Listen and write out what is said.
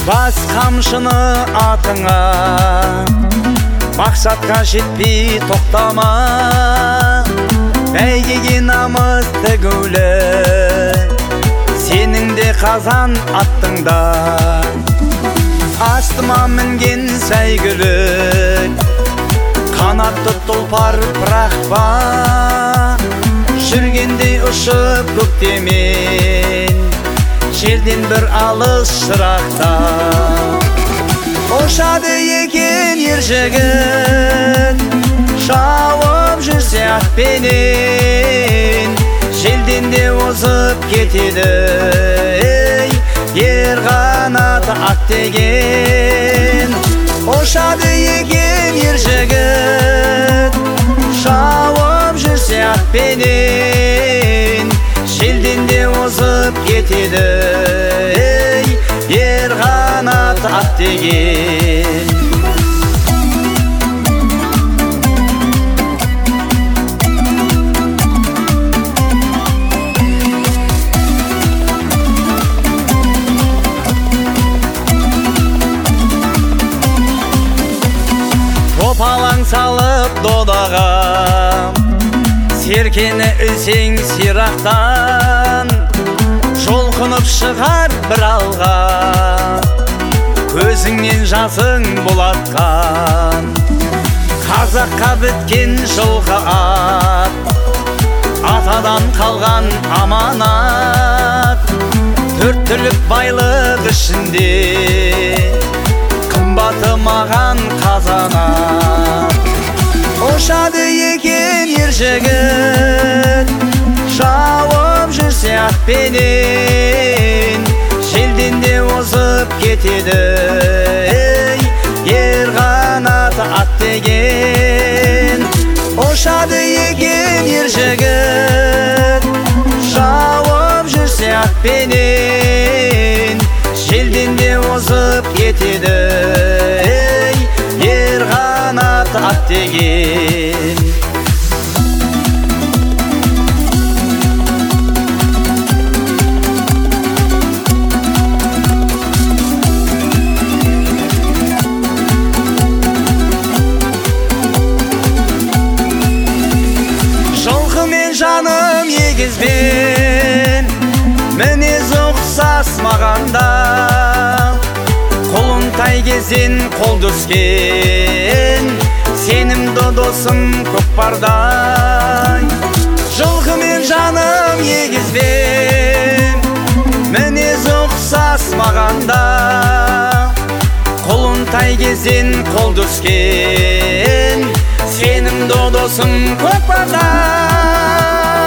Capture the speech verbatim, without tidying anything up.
бас қамшыны атыңа, мақсатқа жетпей тоқтама. Бәйгеге намыс тігулі, сенің де қазан аттыңда. Астыма мінген сәйгүлік, қанатты тұлпар бірақ ба, жүргендей ұшып көктемен, жерден бір алыс шырақта. Ұшады екен ер жігіт, шауып жүрсе атпенен, желден де озып кетеді, ей, ер қанаты ат деген. Ұшады екен ер жігіт, шауып жүрсе атпенен, желден де озып кетеді, ей, ер қанаты ат деген. Топалаң салып додаға, серкені үлсең сирақтан, жолқынып шығар бір алға, көзіңнен жасың бұлатқан. Қазаққа біткен жылқы ат, атадан қалған аманат. Төрт түлік байлық ішінде, қымбаты маған қазанат. Ұшады екен ер жігіт, шауып жүрсе атпенен, желден де озып кетеді, ей, ер қанаты ат деген. Ұшады екен ер жігіт, шауып жүрсе атпенен, желден де озып кетеді, ей, ер қанаты ат деген. Жылқы мен жаным егізбен, мінез ұқсас мағанда, қолын тай кезен қол дүскен, сенімді досым көкпардай. Жылқы мен жаным егізбен, мінез ұқсас мағанда, қолын тай кезен қол дүскен, сенімді досым көкпардай.